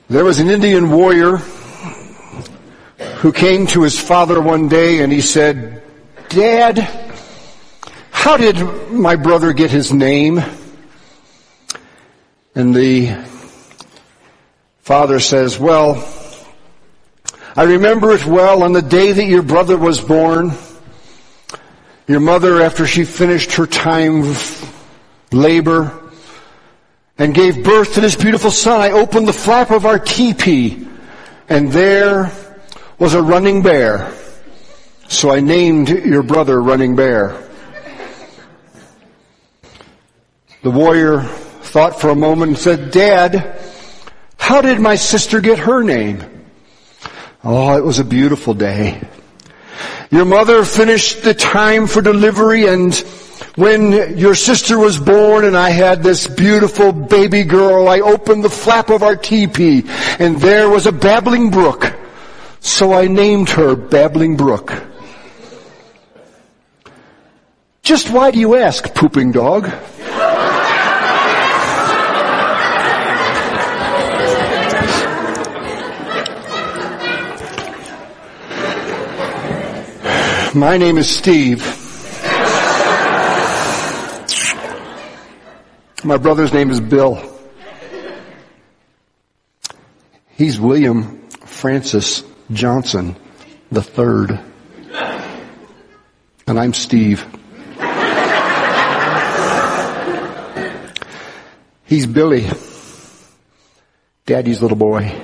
There was an Indian warrior who came to his father one day and he said, "Dad, how did my brother get his name?" And the father says, "Well, I remember it well. On the day that your brother was born, your mother, after she finished her time of labor and gave birth to this beautiful son, I opened the flap of our teepee, and there was a running bear. So I named your brother Running Bear." The warrior thought for a moment and said, "Dad, how did my sister get her name?" "Oh, it was a beautiful day. Your mother finished the time for delivery, and when your sister was born and I had this beautiful baby girl, I opened the flap of our teepee, and there was a babbling brook. So I named her Babbling Brook." Just why do you ask, pooping dog? My name is Steve. My brother's name is Bill. He's William Francis Johnson III. And I'm Steve. He's Billy, Daddy's little boy.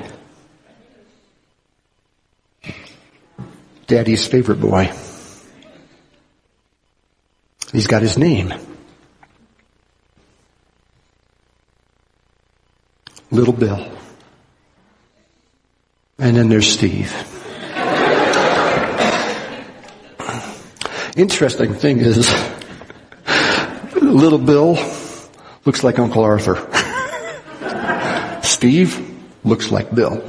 Daddy's favorite boy. He's got his name. Little Bill. And then there's Steve. Interesting thing is, Little Bill looks like Uncle Arthur. Steve looks like Bill.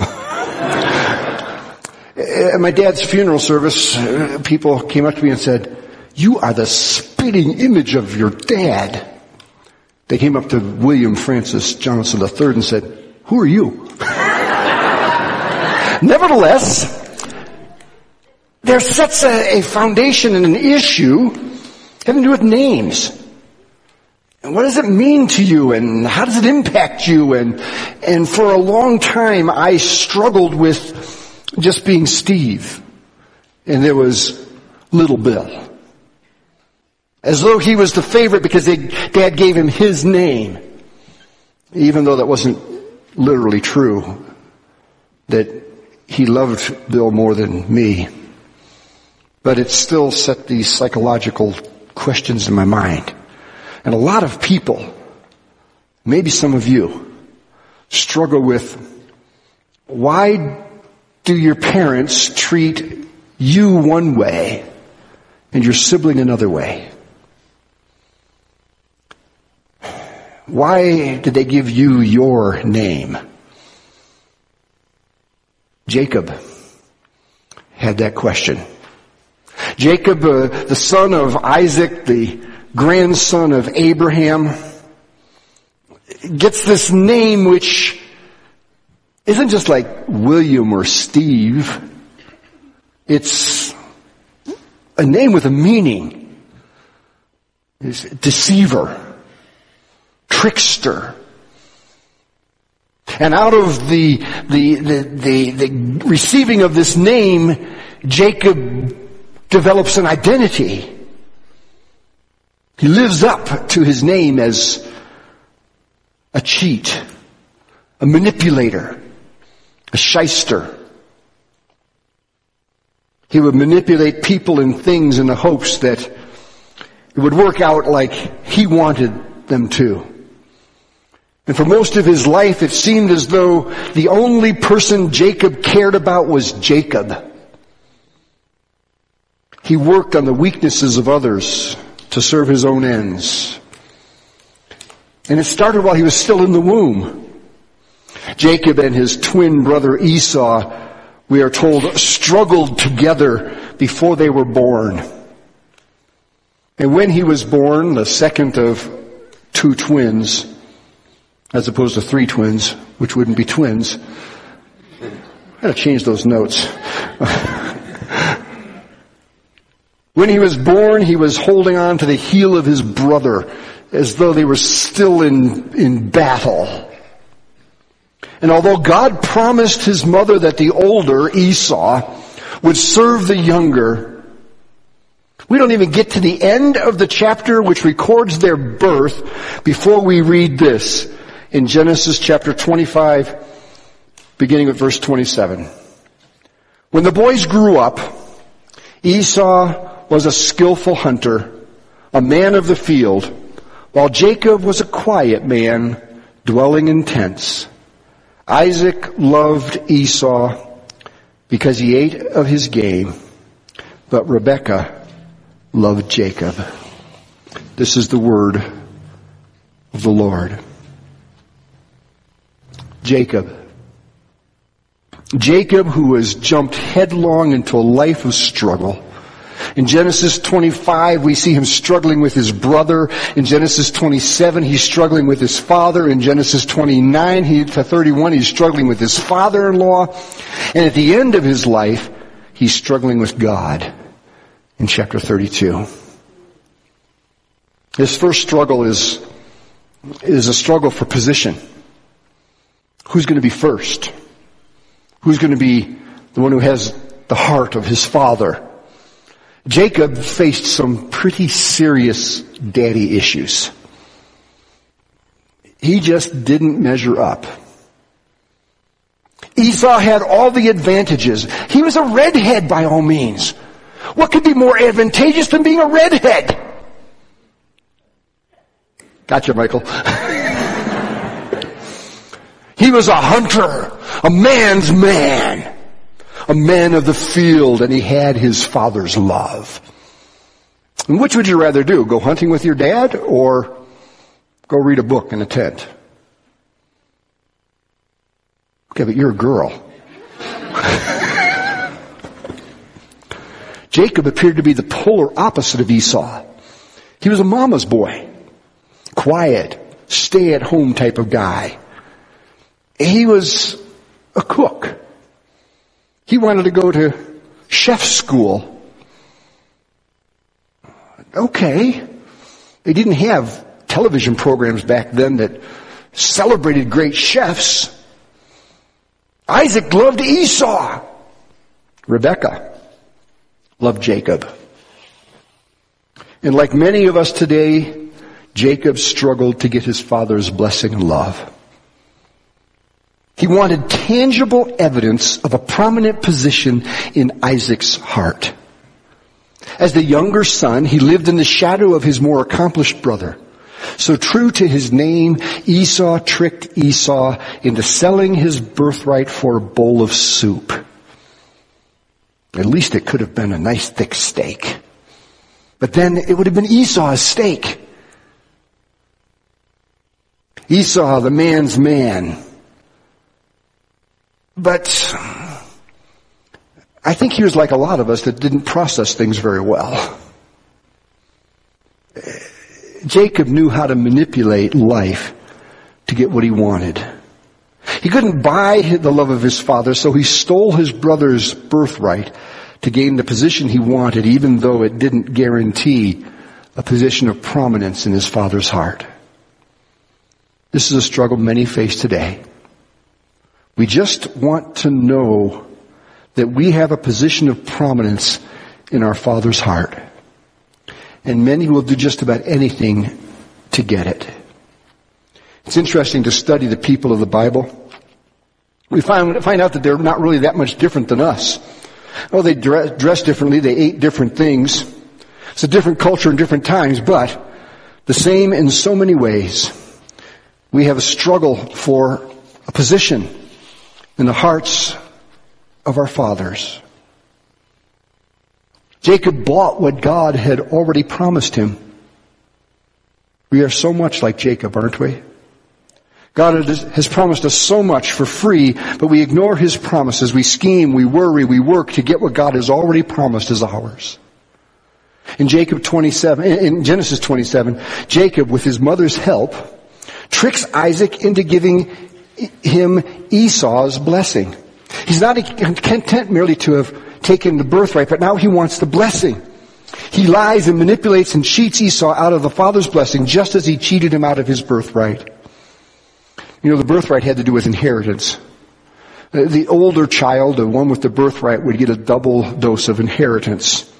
At my dad's funeral service, people came up to me and said, "You are the spitting image of your dad." They came up to William Francis Johnson III and said, "Who are you?" Nevertheless, there sets a foundation and an issue having to do with names. And what does it mean to you, and how does it impact you? And for a long time, I struggled with just being Steve. And there was Little Bill. As though he was the favorite because Dad gave him his name. Even though that wasn't literally true. That he loved Bill more than me. But it still set these psychological questions in my mind. And a lot of people, maybe some of you, struggle with, why do your parents treat you one way and your sibling another way? Why did they give you your name? Jacob had that question. Jacob, the son of Isaac, the grandson of Abraham, gets this name which isn't just like William or Steve. It's a name with a meaning. It's deceiver, trickster. And out of the receiving of this name, Jacob develops an identity. He lives up to his name as a cheat, a manipulator, a shyster. He would manipulate people and things in the hopes that it would work out like he wanted them to. And for most of his life, it seemed as though the only person Jacob cared about was Jacob. He worked on the weaknesses of others to serve his own ends. And it started while he was still in the womb. Jacob and his twin brother Esau, we are told, struggled together before they were born. And when he was born, the second of two twins, as opposed to three twins, which wouldn't be twins, I gotta change those notes. When he was born, he was holding on to the heel of his brother as though they were still in battle. And although God promised his mother that the older, Esau, would serve the younger, we don't even get to the end of the chapter which records their birth before we read this in Genesis chapter 25, beginning with verse 27. When the boys grew up, Esau was a skillful hunter, a man of the field, while Jacob was a quiet man, dwelling in tents. Isaac loved Esau because he ate of his game, but Rebekah loved Jacob. This is the word of the Lord. Jacob, who has jumped headlong into a life of struggle. In Genesis 25, we see him struggling with his brother. In Genesis 27, he's struggling with his father. In Genesis 29 to 31, he's struggling with his father-in-law. And at the end of his life, he's struggling with God in chapter 32. His first struggle is a struggle for position. Who's going to be first? Who's going to be the one who has the heart of his father? Jacob faced some pretty serious daddy issues. He just didn't measure up. Esau had all the advantages. He was a redhead by all means. What could be more advantageous than being a redhead? Gotcha, Michael. He was a hunter, a man's man. A man of the field, and he had his father's love. And which would you rather do? Go hunting with your dad or go read a book in a tent? Okay, but you're a girl. Jacob appeared to be the polar opposite of Esau. He was a mama's boy. Quiet, stay-at-home type of guy. He was a cook. He wanted to go to chef school. Okay. They didn't have television programs back then that celebrated great chefs. Isaac loved Esau. Rebekah loved Jacob. And like many of us today, Jacob struggled to get his father's blessing and love. He wanted tangible evidence of a prominent position in Isaac's heart. As the younger son, he lived in the shadow of his more accomplished brother. So true to his name, Esau tricked Esau into selling his birthright for a bowl of soup. At least it could have been a nice thick steak. But then it would have been Esau's steak. Esau, the man's man. But I think he was like a lot of us that didn't process things very well. Jacob knew how to manipulate life to get what he wanted. He couldn't buy the love of his father, so he stole his brother's birthright to gain the position he wanted, even though it didn't guarantee a position of prominence in his father's heart. This is a struggle many face today. We just want to know that we have a position of prominence in our Father's heart. And many will do just about anything to get it. It's interesting to study the people of the Bible. We find out that they're not really that much different than us. Oh, they dress differently, they ate different things. It's a different culture in different times, but the same in so many ways. We have a struggle for a position in the hearts of our fathers. Jacob bought what God had already promised him. We are so much like Jacob, aren't we? God has promised us so much for free, but we ignore his promises. We scheme, we worry, we work to get what God has already promised as ours. In Genesis 27, Jacob, with his mother's help, tricks Isaac into giving him Esau's blessing. He's not content merely to have taken the birthright, but now he wants the blessing. He lies and manipulates and cheats Esau out of the father's blessing, just as he cheated him out of his birthright. You know, the birthright had to do with inheritance. The older child, the one with the birthright, would get a double dose of inheritance.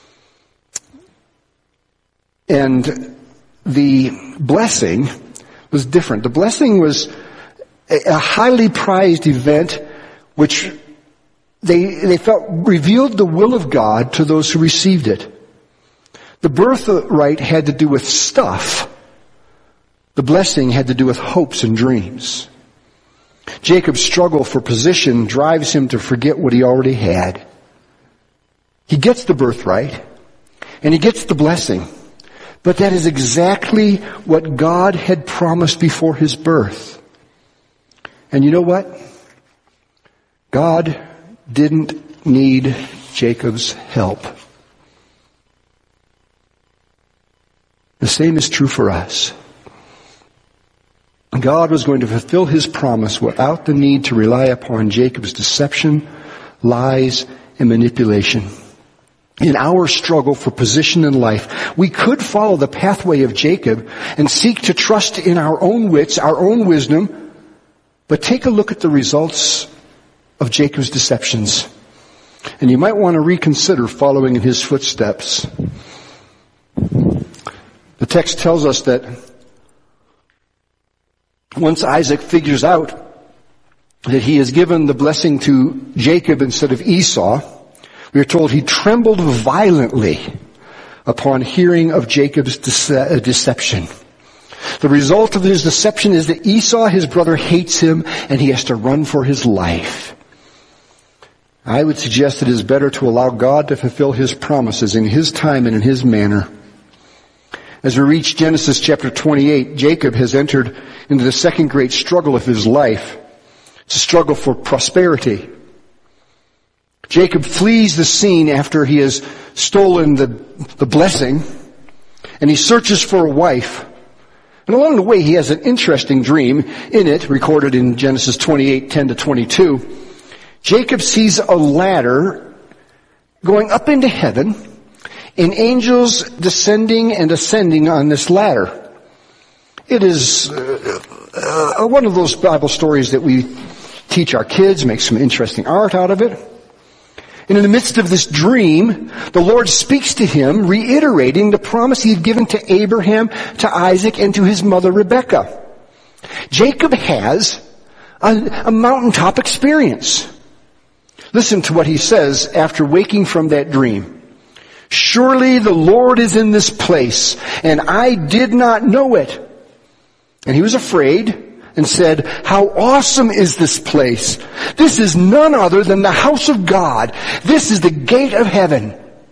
And the blessing was different. The blessing was a highly prized event which they felt revealed the will of God to those who received it. The birthright had to do with stuff. The blessing had to do with hopes and dreams. Jacob's struggle for position drives him to forget what he already had. He gets the birthright, and he gets the blessing. But that is exactly what God had promised before his birth. And you know what? God didn't need Jacob's help. The same is true for us. God was going to fulfill his promise without the need to rely upon Jacob's deception, lies, and manipulation. In our struggle for position in life, we could follow the pathway of Jacob and seek to trust in our own wits, our own wisdom, but take a look at the results of Jacob's deceptions. And you might want to reconsider following in his footsteps. The text tells us that once Isaac figures out that he has given the blessing to Jacob instead of Esau, we are told he trembled violently upon hearing of Jacob's deception. The result of his deception is that Esau, his brother, hates him and he has to run for his life. I would suggest it is better to allow God to fulfill his promises in his time and in his manner. As we reach Genesis chapter 28, Jacob has entered into the second great struggle of his life. It's a struggle for prosperity. Jacob flees the scene after he has stolen the blessing, and he searches for a wife. And along the way, he has an interesting dream. In it, recorded in Genesis 28:10-22, Jacob sees a ladder going up into heaven, and angels descending and ascending on this ladder. It is one of those Bible stories that we teach our kids, make some interesting art out of it. And in the midst of this dream, the Lord speaks to him, reiterating the promise he had given to Abraham, to Isaac, and to his mother Rebekah. Jacob has a mountaintop experience. Listen to what he says after waking from that dream. Surely the Lord is in this place, and I did not know it. And he was afraid and said, how awesome is this place? This is none other than the house of God. This is the gate of heaven.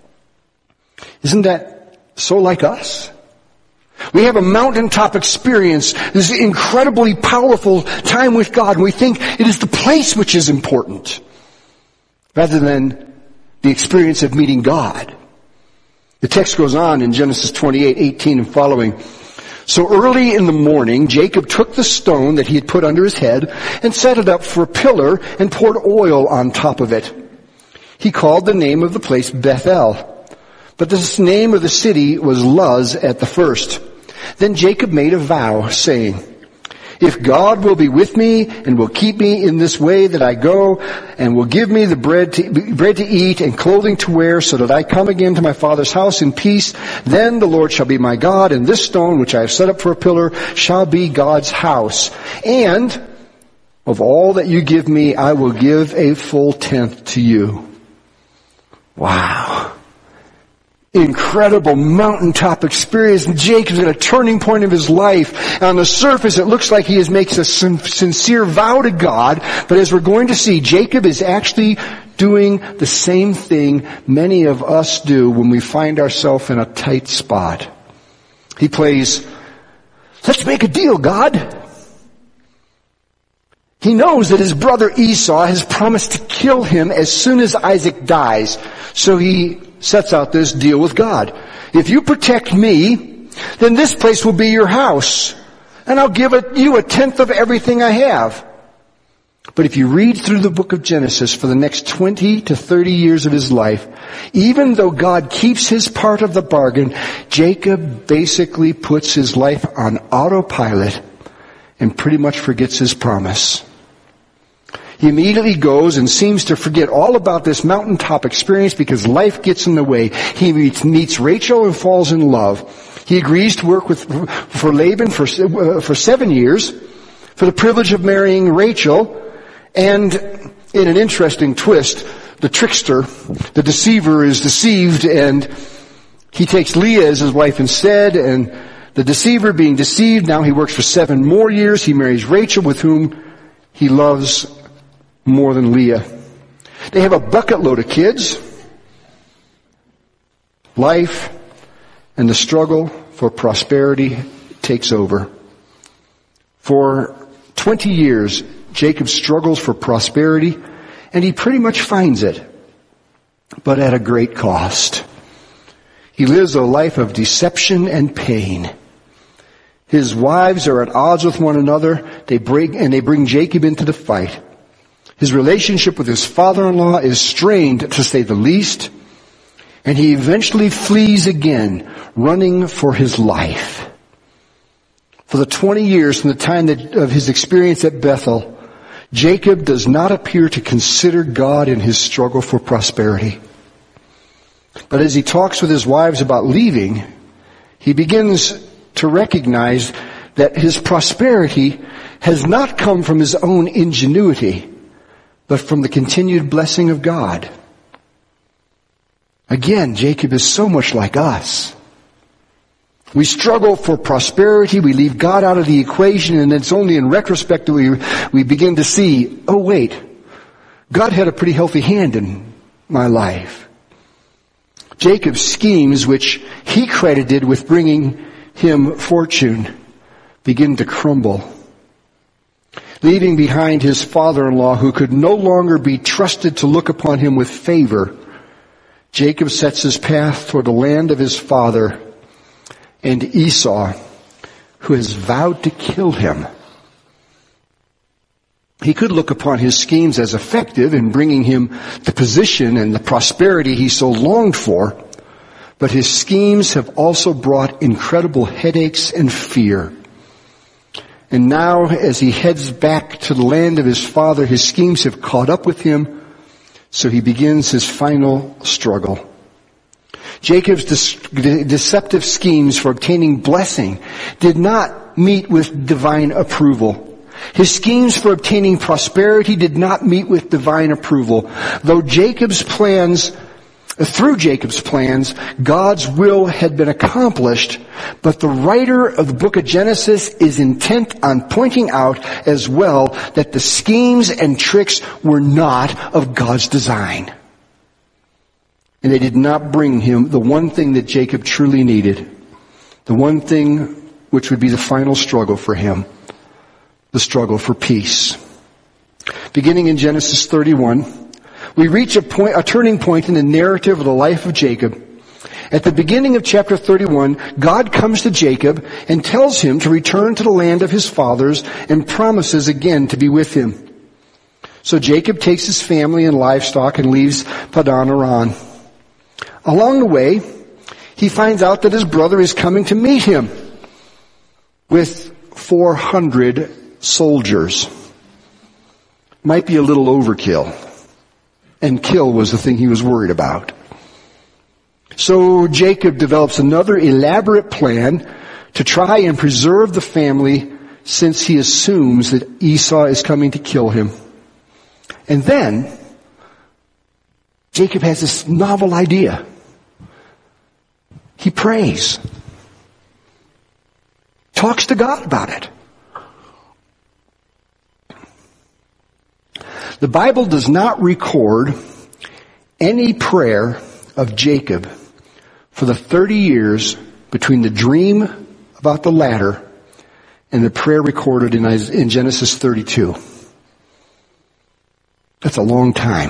Isn't that so like us? We have a mountaintop experience, this incredibly powerful time with God, and we think it is the place which is important, rather than the experience of meeting God. The text goes on in Genesis 28:18 and following. So early in the morning, Jacob took the stone that he had put under his head and set it up for a pillar and poured oil on top of it. He called the name of the place Bethel, but the name of the city was Luz at the first. Then Jacob made a vow, saying, if God will be with me and will keep me in this way that I go, and will give me the bread to eat and clothing to wear, so that I come again to my father's house in peace, then the Lord shall be my God, and this stone which I have set up for a pillar shall be God's house. And of all that you give me, I will give a full tenth to you. Wow. Incredible mountaintop experience. Jacob's at a turning point of his life. On the surface, it looks like he makes a sincere vow to God, but as we're going to see, Jacob is actually doing the same thing many of us do when we find ourselves in a tight spot. He plays, let's make a deal, God. He knows that his brother Esau has promised to kill him as soon as Isaac dies, so he sets out this deal with God. If you protect me, then this place will be your house, and I'll give you a tenth of everything I have. But if you read through the book of Genesis for the next 20 to 30 years of his life, even though God keeps his part of the bargain, Jacob basically puts his life on autopilot and pretty much forgets his promise. He immediately goes and seems to forget all about this mountaintop experience because life gets in the way. He meets Rachel and falls in love. He agrees to work for Laban for 7 years for the privilege of marrying Rachel. And in an interesting twist, the trickster, the deceiver, is deceived, and he takes Leah as his wife instead. And the deceiver, being deceived, now he works for 7 more years. He marries Rachel, with whom he loves more than Leah. They have a bucket load of kids. Life and the struggle for prosperity takes over. For 20 years, Jacob struggles for prosperity, and he pretty much finds it, but at a great cost. He lives a life of deception and pain. His wives are at odds with one another. They bring Jacob into the fight. His relationship with his father-in-law is strained, to say the least, and he eventually flees again, running for his life. For the 20 years from the time of his experience at Bethel, Jacob does not appear to consider God in his struggle for prosperity. But as he talks with his wives about leaving, he begins to recognize that his prosperity has not come from his own ingenuity, but from the continued blessing of God. Again, Jacob is so much like us. We struggle for prosperity, we leave God out of the equation, and it's only in retrospect that we begin to see, oh wait, God had a pretty healthy hand in my life. Jacob's schemes, which he credited with bringing him fortune, begin to crumble. Leaving behind his father-in-law, who could no longer be trusted to look upon him with favor, Jacob sets his path toward the land of his father and Esau, who has vowed to kill him. He could look upon his schemes as effective in bringing him the position and the prosperity he so longed for, but his schemes have also brought incredible headaches and fear. And now, as he heads back to the land of his father, his schemes have caught up with him, so he begins his final struggle. Jacob's deceptive schemes for obtaining blessing did not meet with divine approval. His schemes for obtaining prosperity did not meet with divine approval. Through Jacob's plans, God's will had been accomplished, but the writer of the book of Genesis is intent on pointing out as well that the schemes and tricks were not of God's design. And they did not bring him the one thing that Jacob truly needed, the one thing which would be the final struggle for him, the struggle for peace. Beginning in Genesis 31, we reach a turning point in the narrative of the life of Jacob. At the beginning of chapter 31, God comes to Jacob and tells him to return to the land of his fathers and promises again to be with him. So Jacob takes his family and livestock and leaves Padan Aram. Along the way, he finds out that his brother is coming to meet him with 400 soldiers. Might be a little overkill. And kill was the thing he was worried about. So Jacob develops another elaborate plan to try and preserve the family, since he assumes that Esau is coming to kill him. And then Jacob has this novel idea. He prays. Talks to God about it. The Bible does not record any prayer of Jacob for the 30 years between the dream about the ladder and the prayer recorded in Genesis 32. That's a long time.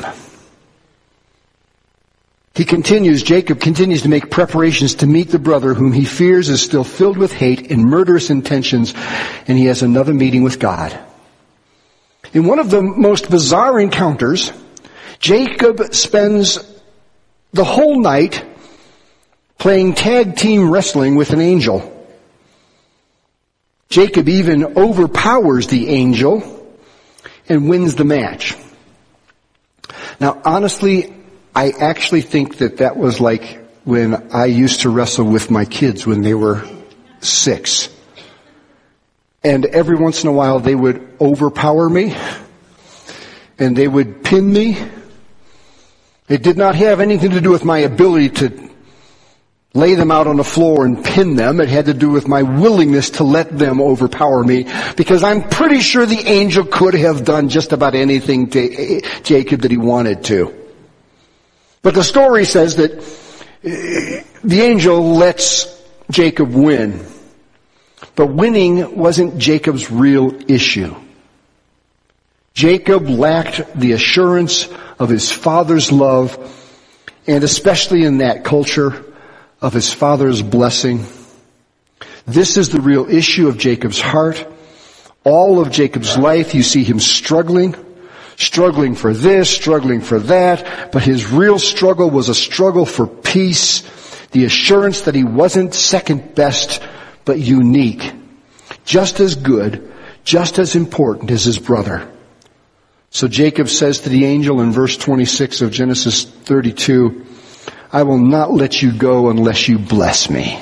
Jacob continues to make preparations to meet the brother whom he fears is still filled with hate and murderous intentions, and he has another meeting with God. In one of the most bizarre encounters, Jacob spends the whole night playing tag team wrestling with an angel. Jacob even overpowers the angel and wins the match. Now, honestly, I actually think that was like when I used to wrestle with my kids when they were 6. And every once in a while they would overpower me and they would pin me. It did not have anything to do with my ability to lay them out on the floor and pin them. It had to do with my willingness to let them overpower me, because I'm pretty sure the angel could have done just about anything to Jacob that he wanted to. But the story says that the angel lets Jacob win. But winning wasn't Jacob's real issue. Jacob lacked the assurance of his father's love, and especially in that culture, of his father's blessing. This is the real issue of Jacob's heart. All of Jacob's life, you see him struggling for this, struggling for that, but his real struggle was a struggle for peace, the assurance that he wasn't second best, but unique, just as good, just as important as his brother. So Jacob says to the angel in verse 26 of Genesis 32, I will not let you go unless you bless me.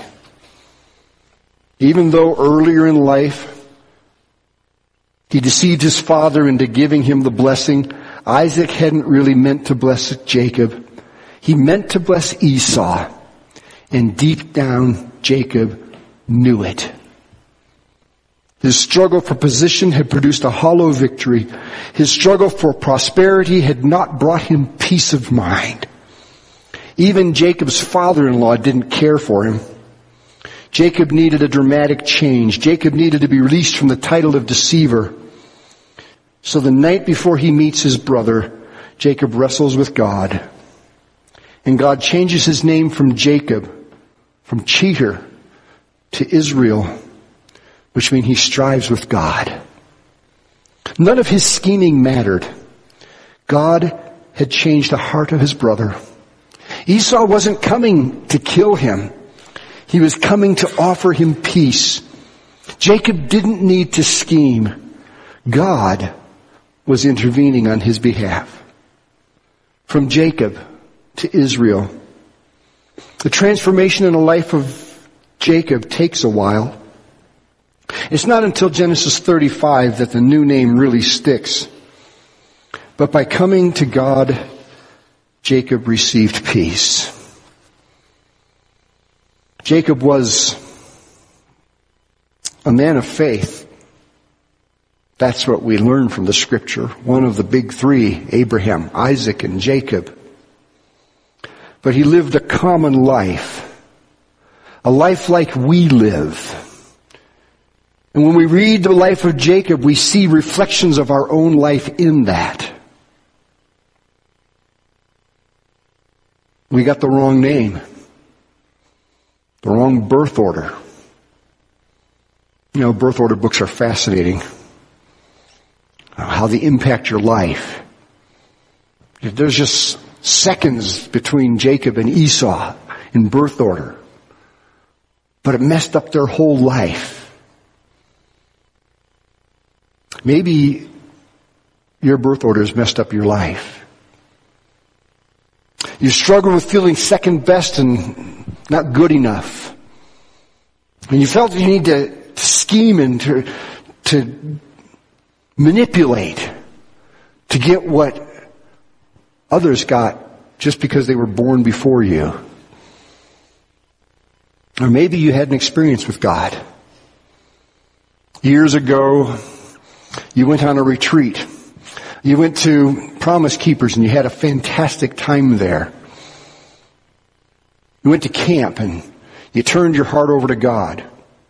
Even though earlier in life he deceived his father into giving him the blessing, Isaac hadn't really meant to bless Jacob. He meant to bless Esau. And deep down, Jacob knew it. His struggle for position had produced a hollow victory. His struggle for prosperity had not brought him peace of mind. Even Jacob's father-in-law didn't care for him. Jacob needed a dramatic change. Jacob needed to be released from the title of deceiver. So the night before he meets his brother, Jacob wrestles with God. And God changes his name from Jacob, from cheater, to Israel, which means he strives with God. None of his scheming mattered. God had changed the heart of his brother. Esau wasn't coming to kill him. He was coming to offer him peace. Jacob didn't need to scheme. God was intervening on his behalf. From Jacob to Israel. The transformation in the life of Jacob takes a while. It's not until Genesis 35 that the new name really sticks. But by coming to God, Jacob received peace. Jacob was a man of faith. That's what we learn from the scripture. One of the big three, Abraham, Isaac, and Jacob. But he lived a common life. A life like we live. And when we read the life of Jacob, we see reflections of our own life in that. We got the wrong name. The wrong birth order. You know, birth order books are fascinating. How they impact your life. There's just seconds between Jacob and Esau in birth order. But it messed up their whole life. Maybe your birth order has messed up your life. You struggle with feeling second best and not good enough. And you felt you need to scheme and to manipulate to get what others got just because they were born before you. Or maybe you had an experience with God. Years ago, you went on a retreat. You went to Promise Keepers and you had a fantastic time there. You went to camp and you turned your heart over to God.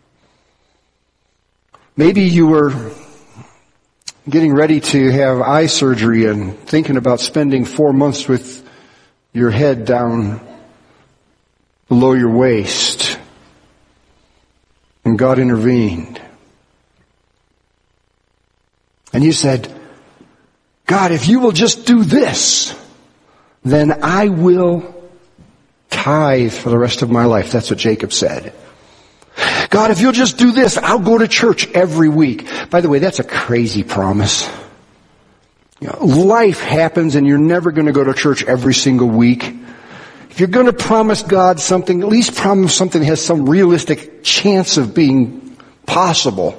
Maybe you were getting ready to have eye surgery and thinking about spending 4 months with your head down below your waist. And God intervened. And you said, God, if you will just do this, then I will tithe for the rest of my life. That's what Jacob said. God, if you'll just do this, I'll go to church every week. By the way, that's a crazy promise. Life happens and you're never going to go to church every single week. If you're going to promise God something, at least promise something that has some realistic chance of being possible.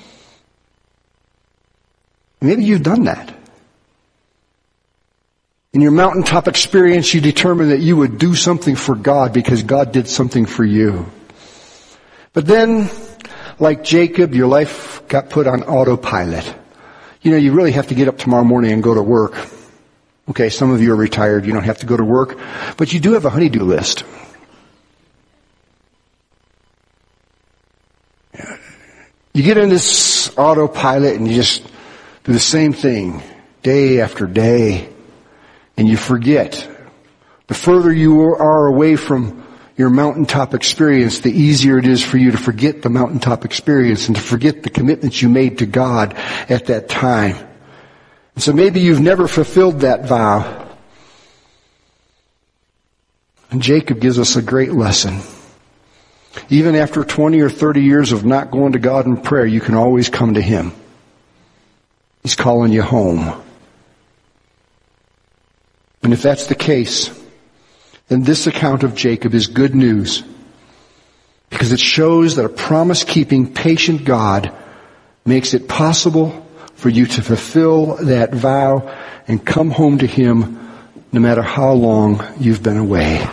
Maybe you've done that. In your mountaintop experience, you determined that you would do something for God because God did something for you. But then, like Jacob, your life got put on autopilot. You really have to get up tomorrow morning and go to work. Okay, some of you are retired. You don't have to go to work. But you do have a honey-do list. You get in this autopilot and you just do the same thing day after day. And you forget. The further you are away from your mountaintop experience, the easier it is for you to forget the mountaintop experience and to forget the commitments you made to God at that time. And so maybe you've never fulfilled that vow. And Jacob gives us a great lesson. Even after 20 or 30 years of not going to God in prayer, you can always come to Him. He's calling you home. And if that's the case, then this account of Jacob is good news, because it shows that a promise-keeping, patient God makes it possible for you to fulfill that vow and come home to Him no matter how long you've been away.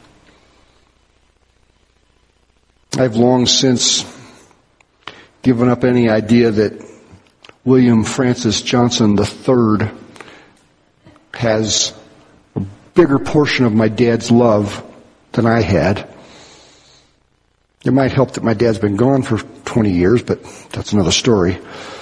I've long since given up any idea that William Francis Johnson III has a bigger portion of my dad's love than I had. It might help that my dad's been gone for 20 years, but that's another story.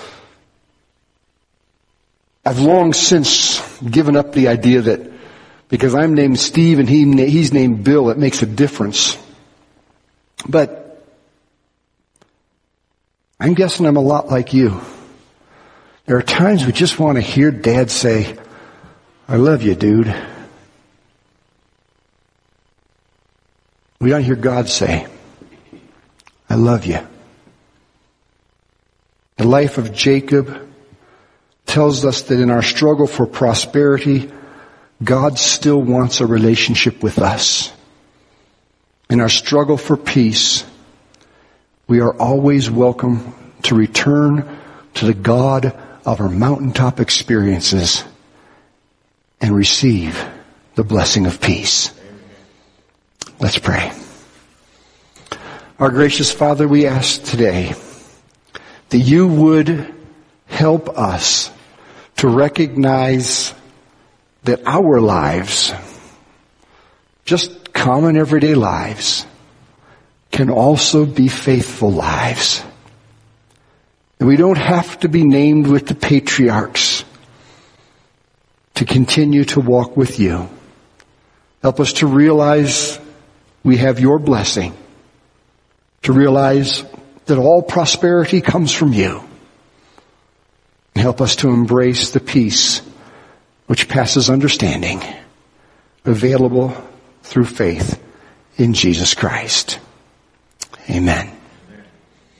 I've long since given up the idea that because I'm named Steve and he's named Bill, it makes a difference. But I'm guessing I'm a lot like you. There are times we just want to hear Dad say, "I love you, dude." We don't hear God say, "I love you." The life of Jacob tells us that in our struggle for prosperity, God still wants a relationship with us. In our struggle for peace, we are always welcome to return to the God of our mountaintop experiences and receive the blessing of peace. Let's pray. Our gracious Father, we ask today that you would help us to recognize that our lives, just common everyday lives, can also be faithful lives. And we don't have to be named with the patriarchs to continue to walk with you. Help us to realize we have your blessing, to realize that all prosperity comes from you. And help us to embrace the peace which passes understanding, available through faith in Jesus Christ. Amen.